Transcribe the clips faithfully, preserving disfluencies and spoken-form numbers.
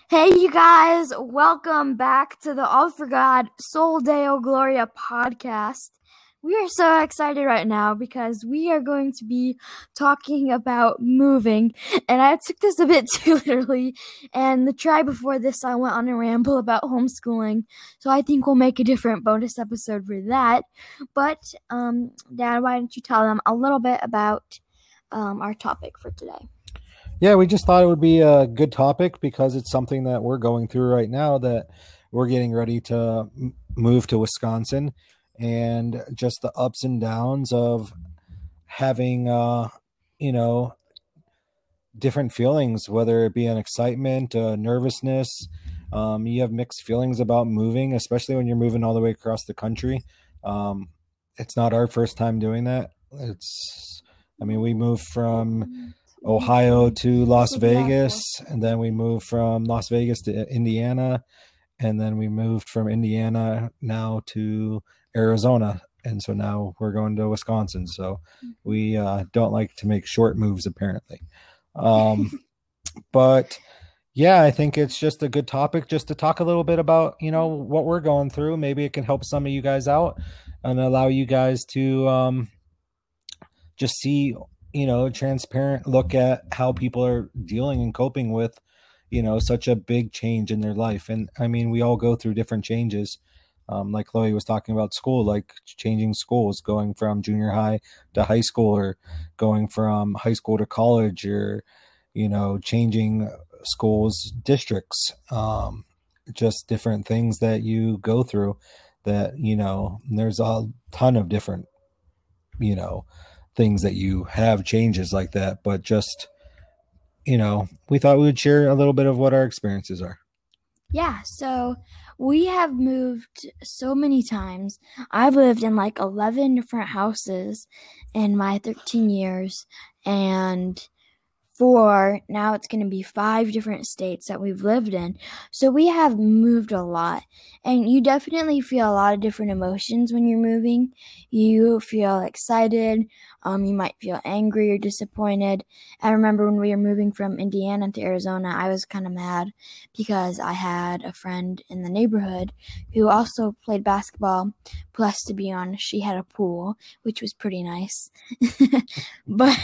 Hey, you guys, welcome back to the All for God Sol Deo Gloria podcast. We are so excited right now because we are going to be talking about moving. And I took this a bit too literally. And the try before this, I went on a ramble about homeschooling. So I think we'll make a different bonus episode for that. But, um, Dad, why don't you tell them a little bit about um, our topic for today? Yeah, we just thought it would be a good topic because it's something that we're going through right now that we're getting ready to m- move to Wisconsin and just the ups and downs of having uh you know different feelings, whether it be an excitement, uh, nervousness. Um, you have mixed feelings about moving, especially when you're moving all the way across the country. Um, it's not our first time doing that. It's, I mean, we moved from Ohio to This Las will be our Vegas, fourth. and then we moved from Las Vegas to Indiana, and then we moved from Indiana now to Arizona, and so now we're going to Wisconsin. So we uh, don't like to make short moves, apparently. Um, but yeah, I think it's just a good topic just to talk a little bit about, you know, what we're going through. Maybe it can help some of you guys out and allow you guys to um, just see, you know, transparent look at how people are dealing and coping with, you know, such a big change in their life. And I mean, we all go through different changes. Um, like Chloe was talking about school, like changing schools, going from junior high to high school, or going from high school to college, or, you know, changing schools, districts, um, just different things that you go through that, you know, there's a ton of different, you know, things that you have changes like that. But just, you know, we thought we would share a little bit of what our experiences are. Yeah, so we have moved so many times. I've lived in like eleven different houses in my thirteen years, and four, now it's going to be five different states that we've lived in. So we have moved a lot. And you definitely feel a lot of different emotions when you're moving. You feel excited. Um, you might feel angry or disappointed. I remember when we were moving from Indiana to Arizona, I was kind of mad because I had a friend in the neighborhood who also played basketball. Plus, to be honest, she had a pool, which was pretty nice. but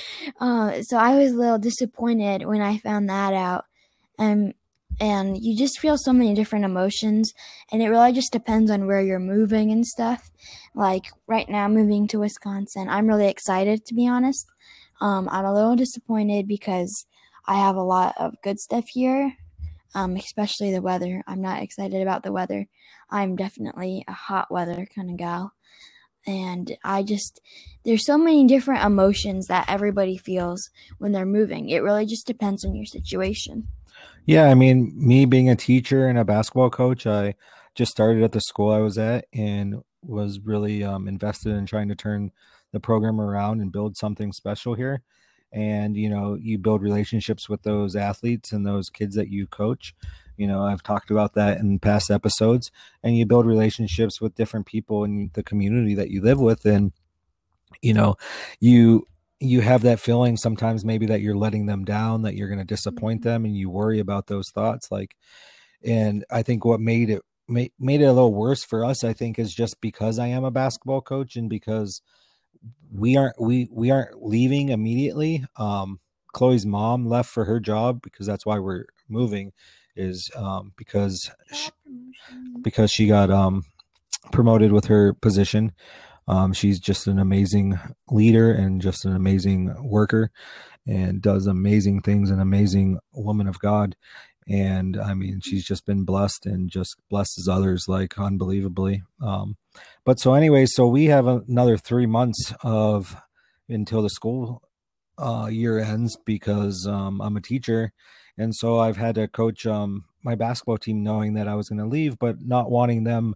uh, so I was a little disappointed when I found that out. Um, and you just feel so many different emotions, and it really just depends on where you're moving and stuff. Like right now, moving to Wisconsin, I'm really excited, to be honest. Um, I'm a little disappointed because I have a lot of good stuff here, um, especially the weather. I'm not excited about the weather. I'm definitely a hot weather kind of gal. And I just, there's so many different emotions that everybody feels when they're moving. It really just depends on your situation. Yeah, I mean, me being a teacher and a basketball coach, I just started at the school I was at and was really um, invested in trying to turn the program around and build something special here. And, you know, you build relationships with those athletes and those kids that you coach. You know, I've talked about that in past episodes, and you build relationships with different people in the community that you live with. And, you know, you you have that feeling sometimes maybe that you're letting them down, that you're going to disappoint them, and you worry about those thoughts. Like, and I think what made it made, made it a little worse for us, I think, is just because I am a basketball coach and because we aren't we we aren't leaving immediately. Um, Chloe's mom left for her job because that's why we're moving, is um, because she, because she got um, promoted with her position. Um, she's just an amazing leader and just an amazing worker and does amazing things, an amazing woman of God. And I mean, she's just been blessed and just blesses others like unbelievably. Um, but so anyway, so we have another three months of until the school uh, year ends because um, I'm a teacher. And so I've had to coach um, my basketball team knowing that I was going to leave, but not wanting them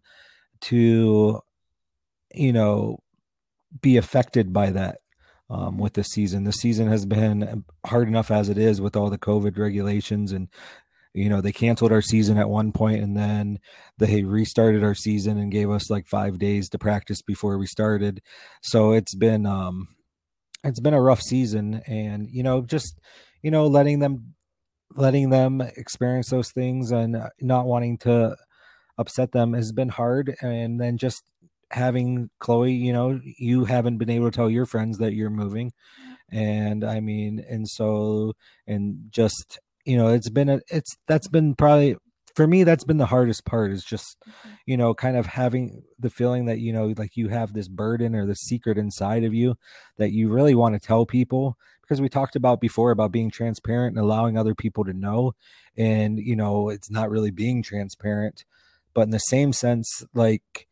to, you know, be affected by that um, with the season. The season has been hard enough as it is with all the COVID regulations, and you know they canceled our season at one point, and then they restarted our season and gave us like five days to practice before we started. So it's been um, it's been a rough season, and you know just you know letting them letting them experience those things and not wanting to upset them has been hard. And then just having Chloe, you know, you haven't been able to tell your friends that you're moving. And I mean, and so, and just, you know, it's been a, it's, that's been probably, for me, that's been the hardest part, is just, you know, kind of having the feeling that, you know, like you have this burden or the secret inside of you that you really want to tell people, because we talked about before about being transparent and allowing other people to know. And, you know, it's not really being transparent, but in the same sense, like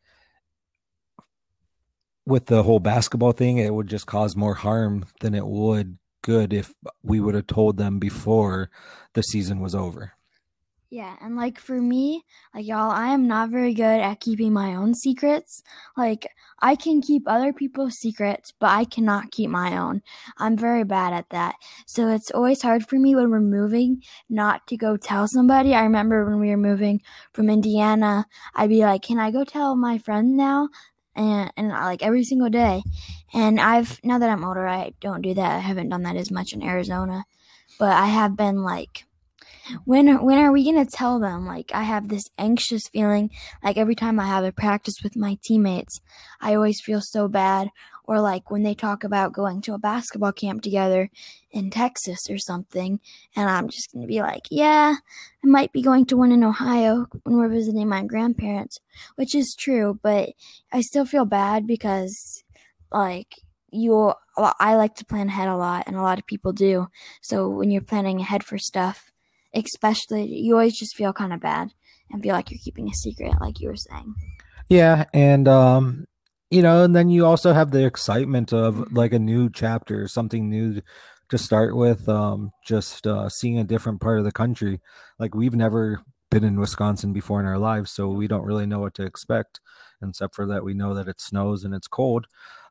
with the whole basketball thing, it would just cause more harm than it would good if we would have told them before the season was over. Yeah, and like for me, like y'all, I am not very good at keeping my own secrets. Like I can keep other people's secrets, but I cannot keep my own. I'm very bad at that. So it's always hard for me when we're moving not to go tell somebody. I remember when we were moving from Indiana, I'd be like, "Can I go tell my friend now?" And and I, like every single day. And I've now that I'm older, I don't do that. I haven't done that as much in Arizona, but I have been like, when are, when are we going to tell them? Like, I have this anxious feeling, like every time I have a practice with my teammates, I always feel so bad. Or like when they talk about going to a basketball camp together in Texas or something, and I'm just going to be like, yeah, I might be going to one in Ohio when we're visiting my grandparents, which is true, but I still feel bad because, like, you, I like to plan ahead a lot, and a lot of people do. So when you're planning ahead for stuff, especially, you always just feel kind of bad and feel like you're keeping a secret, like you were saying. Yeah, and um you know, and then you also have the excitement of like a new chapter, something new to start with, um just uh seeing a different part of the country. Like we've never been in Wisconsin before in our lives, so we don't really know what to expect, except for that we know that it snows and it's cold.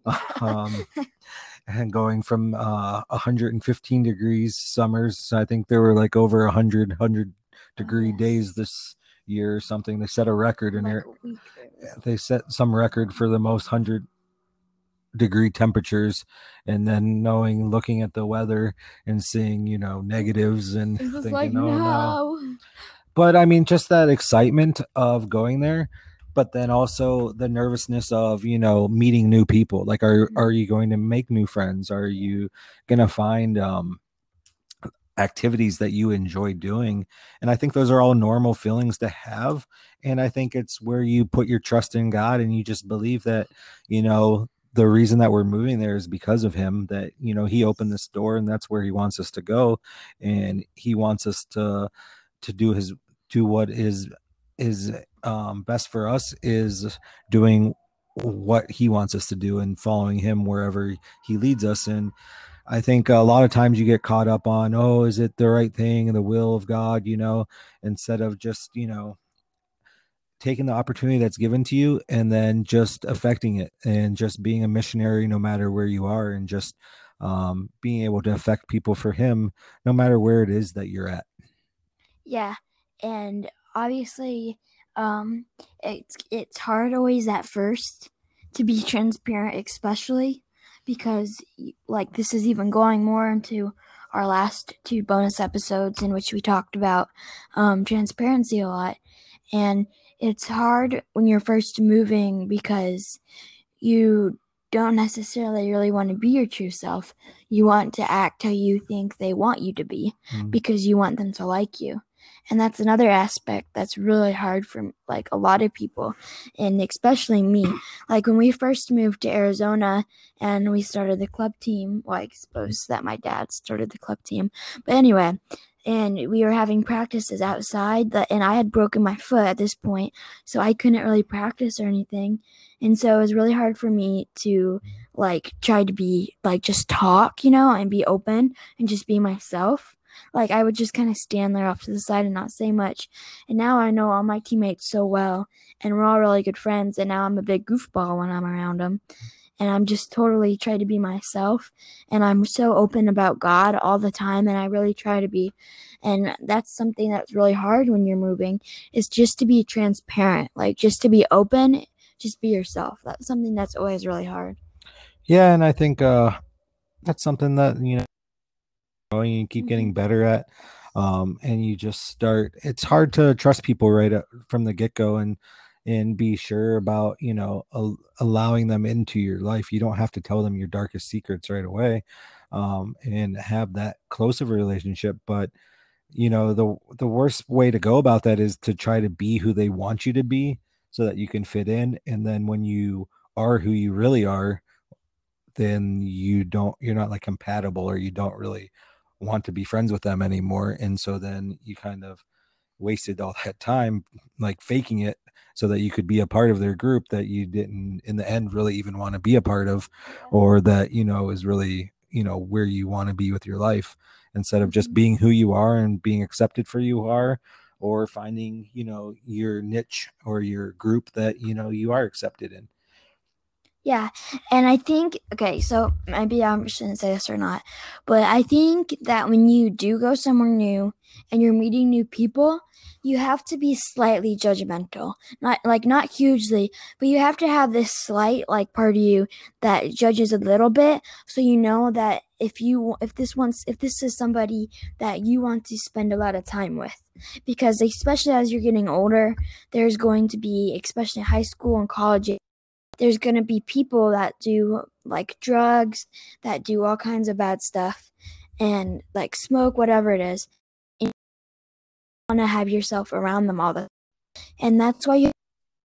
um and going from uh one hundred fifteen degrees summers, I think there were like over one hundred one hundred degree Oh, days yes. this year or something. They set a record in Like there. a week there was. They set some record for the most one hundred degree temperatures, and then knowing, looking at the weather and seeing, you know, negatives and It's just like, thinking, oh no. no. But I mean, just that excitement of going there, but then also the nervousness of, you know, meeting new people. Like, are are you going to make new friends? Are you gonna find um activities that you enjoy doing? And I think those are all normal feelings to have. And I think it's where you put your trust in God and you just believe that, you know, the reason that we're moving there is because of him, that, you know, he opened this door and that's where he wants us to go. And he wants us to to do his do what is is um best for us, is doing what he wants us to do and following him wherever he leads us. And I think a lot of times you get caught up on, oh, is it the right thing and the will of God, you know, instead of just, you know, taking the opportunity that's given to you and then just affecting it and just being a missionary no matter where you are, and just um, being able to affect people for him no matter where it is that you're at. Yeah, and obviously, um, it's it's hard always at first to be transparent, especially because like this is even going more into our last two bonus episodes in which we talked about um, transparency a lot, and it's hard when you're first moving because you don't necessarily really want to be your true self. You want to act how you think they want you to be Mm. because you want them to like you. And that's another aspect that's really hard for like a lot of people, and especially me. Like when we first moved to Arizona and we started the club team, well, I suppose that my dad started the club team. But anyway, and we were having practices outside that, and I had broken my foot at this point, so I couldn't really practice or anything. And so it was really hard for me to like try to be like just talk, you know, and be open and just be myself. Like I would just kind of stand there off to the side and not say much. And now I know all my teammates so well, and we're all really good friends. And now I'm a big goofball when I'm around them. And I'm just totally try to be myself. And I'm so open about God all the time. And I really try to be. And that's something that's really hard when you're moving, is just to be transparent, like just to be open, just be yourself. That's something that's always really hard. Yeah, and I think uh, that's something that, you know, you keep Mm-hmm. getting better at. Um, and you just start, it's hard to trust people right at, from the get-go, and and be sure about, you know, al- allowing them into your life. You don't have to tell them your darkest secrets right away, um, and have that close of a relationship. But you know, the the worst way to go about that is to try to be who they want you to be so that you can fit in. And then when you are who you really are, then you don't, you're not like compatible, or you don't really want to be friends with them anymore. And so then you kind of wasted all that time like faking it so that you could be a part of their group that you didn't in the end really even want to be a part of, or that, you know, is really, you know, where you want to be with your life, instead of just being who you are and being accepted for you are, or finding, you know, your niche or your group that, you know, you are accepted in. Yeah, and I think, okay, so maybe I shouldn't say this or not, but I think that when you do go somewhere new and you're meeting new people, you have to be slightly judgmental. Not like not hugely, but you have to have this slight like part of you that judges a little bit, so you know that if you if this wants if this is somebody that you want to spend a lot of time with, because especially as you're getting older, there's going to be, especially high school and college, there's going to be people that do like drugs, that do all kinds of bad stuff, and like smoke, whatever it is. And you want to have yourself around them all the time. And that's why you have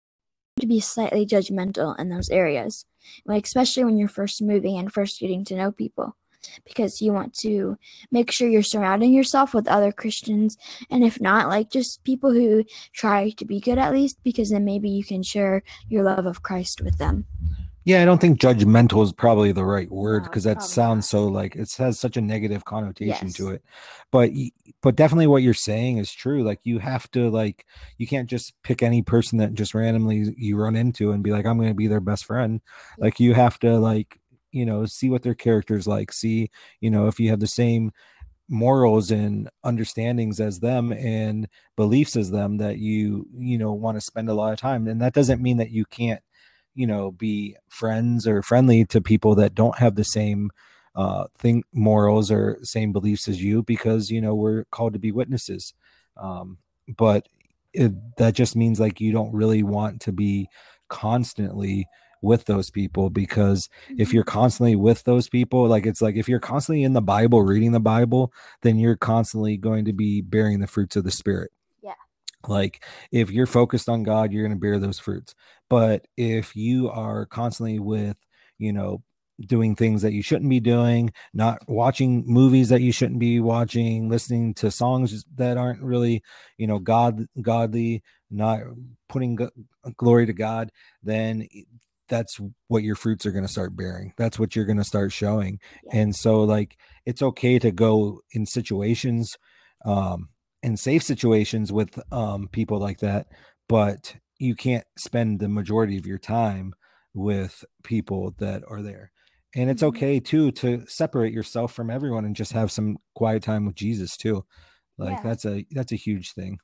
to be slightly judgmental in those areas, like especially when you're first moving and first getting to know people, because you want to make sure you're surrounding yourself with other Christians, and if not, like just people who try to be good at least, because then maybe you can share your love of Christ with them. Yeah, I don't think judgmental is probably the right word, No, because it's that probably sounds not. so like it has such a negative connotation to Yes. it. But y- but definitely what you're saying is true. Like you have to like you can't just pick any person that just randomly you run into and be like, I'm going to be their best friend. Yeah. Like you have to like, you know, see what their character's like, see, you know, if you have the same morals and understandings as them and beliefs as them, that you you know want to spend a lot of time. And that doesn't mean that you can't, you know, be friends or friendly to people that don't have the same uh thing morals or same beliefs as you, because you know we're called to be witnesses. um but it, that just means like you don't really want to be constantly with those people, because if you're constantly with those people, like it's like if you're constantly in the Bible reading the Bible, then you're constantly going to be bearing the fruits of the Spirit. Yeah. Like if you're focused on God, you're going to bear those fruits. But if you are constantly with, you know, doing things that you shouldn't be doing, not watching movies that you shouldn't be watching, listening to songs that aren't really, you know, God godly, not putting g- glory to God, then that's what your fruits are going to start bearing. That's what you're going to start showing. Yeah. And so like it's okay to go in situations, um in safe situations with um people like that, but you can't spend the majority of your time with people that are there. And it's Mhm. okay too to separate yourself from everyone and just have some quiet time with Jesus too. Like Yeah. that's a that's a huge thing.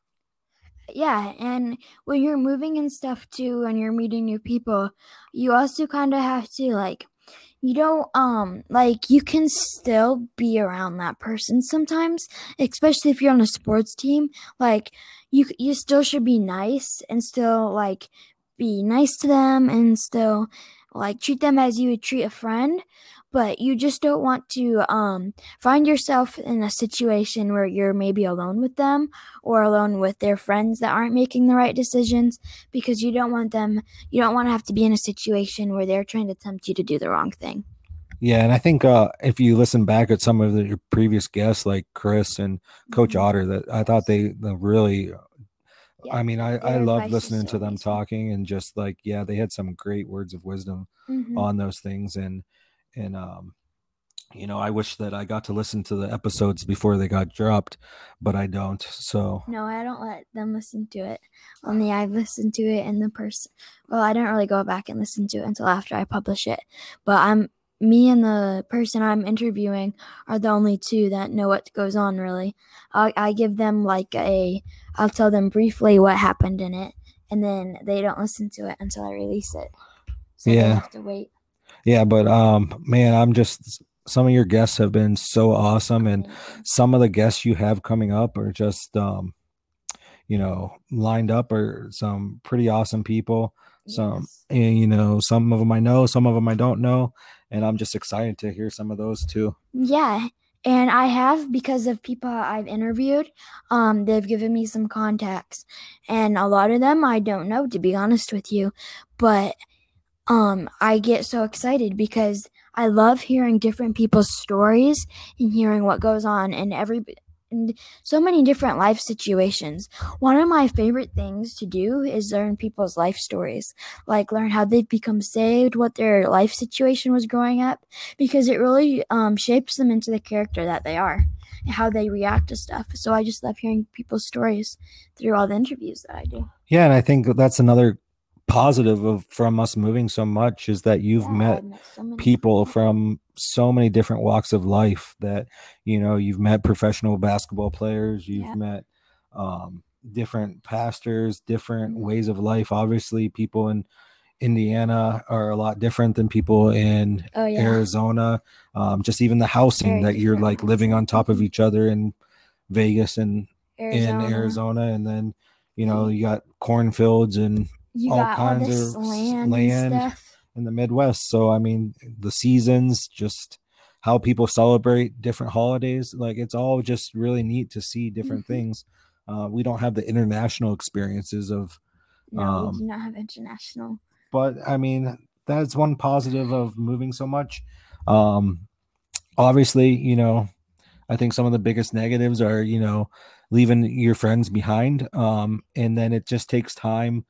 Yeah, and when you're moving and stuff too, and you're meeting new people, you also kind of have to like, you don't um like you can still be around that person sometimes, especially if you're on a sports team. Like you you still should be nice and still like be nice to them and still like treat them as you would treat a friend, but you just don't want to um find yourself in a situation where you're maybe alone with them or alone with their friends that aren't making the right decisions, because you don't want them you don't want to have to be in a situation where they're trying to tempt you to do the wrong thing. Yeah, and I think uh if you listen back at some of the, your previous guests like Chris and Coach Mhm. Otter, that I thought Yes. they, they really, Yeah. I mean, I, I Their loved advice is listening so to them amazing. talking, and just like, yeah, they had some great words of wisdom Hmm. on those things. And, and, um, you know, I wish that I got to listen to the episodes before they got dropped, but I don't. So, No, I don't let them listen to it. Only I listen to it and the person. Well, I don't really go back and listen to it until after I publish it. But I'm me and the person I'm interviewing are the only two that know what goes on. Really, I, I give them like a. I'll tell them briefly what happened in it, and then they don't listen to it until I release it. So they yeah. have to wait. Yeah, but um man, I'm just some of your guests have been so awesome, and Thank you. some of the guests you have coming up are just um, you know, lined up are some pretty awesome people. Some, Yes. and you know, some of them I know, some of them I don't know, and I'm just excited to hear some of those too. Yeah. And I have, because of people I've interviewed, um, they've given me some contacts. And a lot of them I don't know, to be honest with you. But um, I get so excited because I love hearing different people's stories and hearing what goes on in every in so many different life situations. One of my favorite things to do is learn people's life stories, like learn how they've become saved, what their life situation was growing up, because it really um, shapes them into the character that they are and how they react to stuff. So I just love hearing people's stories through all the interviews that I do. Yeah, and I think that's another positive of from us moving so much is that you've Yeah, met I've met so many people different people. from so many different walks of life that you know you've met professional basketball players, you've Yeah. met um, different pastors, different Mhm. ways of life. Obviously, people in Indiana are a lot different than people in Oh yeah, Arizona. Um, just even the housing very that you're different like living housing. on top of Mhm. each other in Vegas and in Arizona. Arizona, and then you know You, you got cornfields and you all got all kinds this of s- land and land stuff. in the Midwest. So I mean, the seasons, just how people celebrate different holidays, like it's all just really neat to see different Hmm. things. Uh, we don't have the international experiences of No, we do um, not have international. but I mean, that's one positive of moving so much. Um, obviously, you know, I think some of the biggest negatives are, you know, leaving your friends behind. Um, and then it just takes time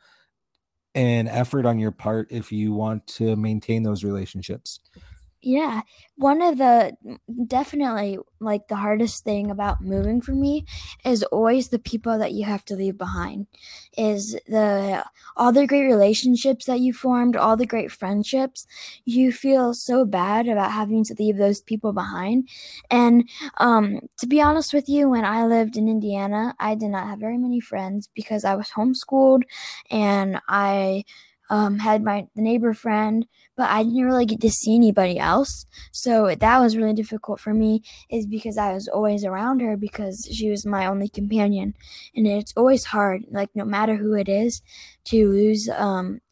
and effort on your part if you want to maintain those relationships. Yeah, one of the definitely like the hardest thing about moving for me is always the people that you have to leave behind. Is the all the great relationships that you formed, all the great friendships, you feel so bad about having to leave those people behind. And um, to be honest with you, when I lived in Indiana, I did not have very many friends because I was homeschooled and I um, had my the neighbor friend, but I didn't really get to see anybody else. So that was really difficult for me, is because I was always around her because she was my only companion. And it's always hard, like no matter who it is, to lose um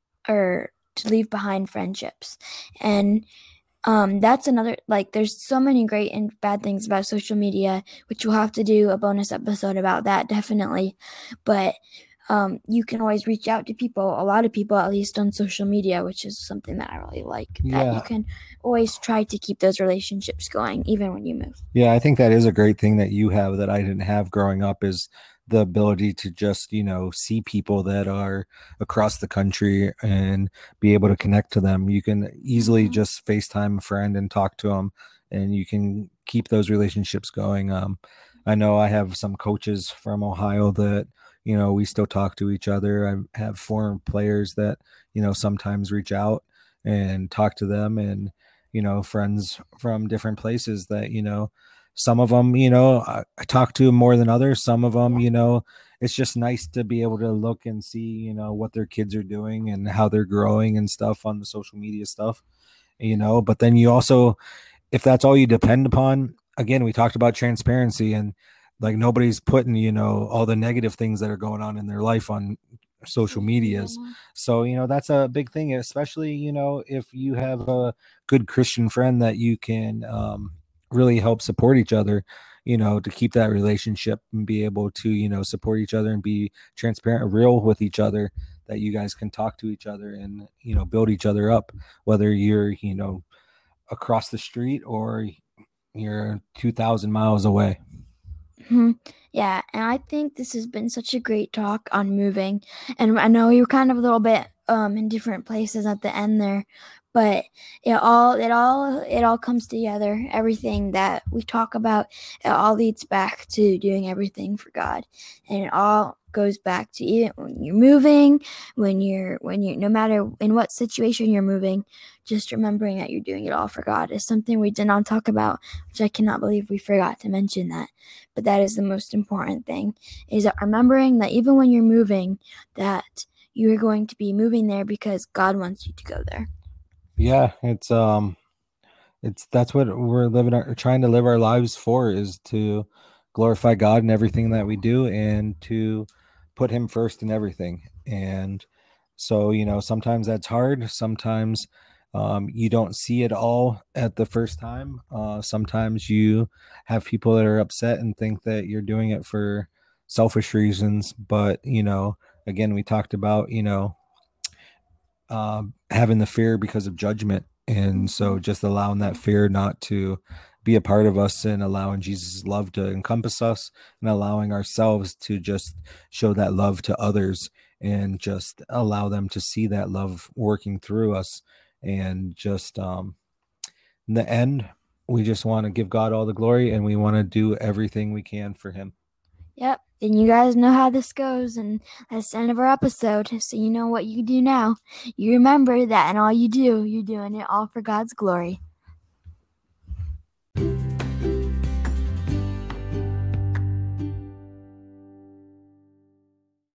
or to leave behind friendships. And um that's another, like there's so many great and bad things about social media, which we'll have to do a bonus episode about that definitely. But um, you can always reach out to people, a lot of people, at least on social media, which is something that I really like. That you Yeah. can always try to keep those relationships going, even when you move. Yeah, I think that is a great thing that you have that I didn't have growing up is the ability to just, you know, see people that are across the country and be able to connect to them. You can easily Mm-hmm. just FaceTime a friend and talk to them and you can keep those relationships going. Um, I know I have some coaches from Ohio that, you know, we still talk to each other. I have former players that, you know, sometimes reach out and talk to them and, you know, friends from different places that, you know, some of them, you know, I, I talk to more than others. Some of them, Yeah. you know, it's just nice to be able to look and see, you know, what their kids are doing and how they're growing and stuff on the social media stuff, you know. But then you also, if that's all you depend upon, again, we talked about transparency and like nobody's putting, you know, all the negative things that are going on in their life on social Social media medias. now. So, you know, that's a big thing, especially, you know, if you have a good Christian friend that you can um, really help support each other, you know, to keep that relationship and be able to, you know, support each other and be transparent, real with each other, that you guys can talk to each other and, you know, build each other up, whether you're, you know, across the street or you're two thousand miles away. Hmm. Yeah, and I think this has been such a great talk on moving. And I know you're kind of a little bit um in different places at the end there, but it all it all it all comes together. Everything that we talk about, it all leads back to doing everything for God. And it all goes back to even when you're moving, when you're when you no matter in what situation you're moving, just remembering that you're doing it all for God is something we did not talk about, which I cannot believe we forgot to mention that. But that is the most important thing, is that remembering that even when you're moving, that you're going to be moving there because God wants you to go there. Yeah, it's um It's that's what we're living our trying to live our lives for, is to glorify God in everything that we do and to put him first in everything. And so, you know, sometimes that's hard. Sometimes um, you don't see it all at the first time. Uh, sometimes you have people that are upset and think that you're doing it for selfish reasons. But, you know, again, we talked about, you know, uh, having the fear because of judgment. And so just allowing that fear not to be a part of us and allowing Jesus' love to encompass us and allowing ourselves to just show that love to others and just allow them to see that love working through us. And just um, in the end, we just want to give God all the glory and we want to do everything we can for him. Yep. And you guys know how this goes. And that's the end of our episode. So you know what you do now. You remember that in all you do, you're doing it all for God's glory.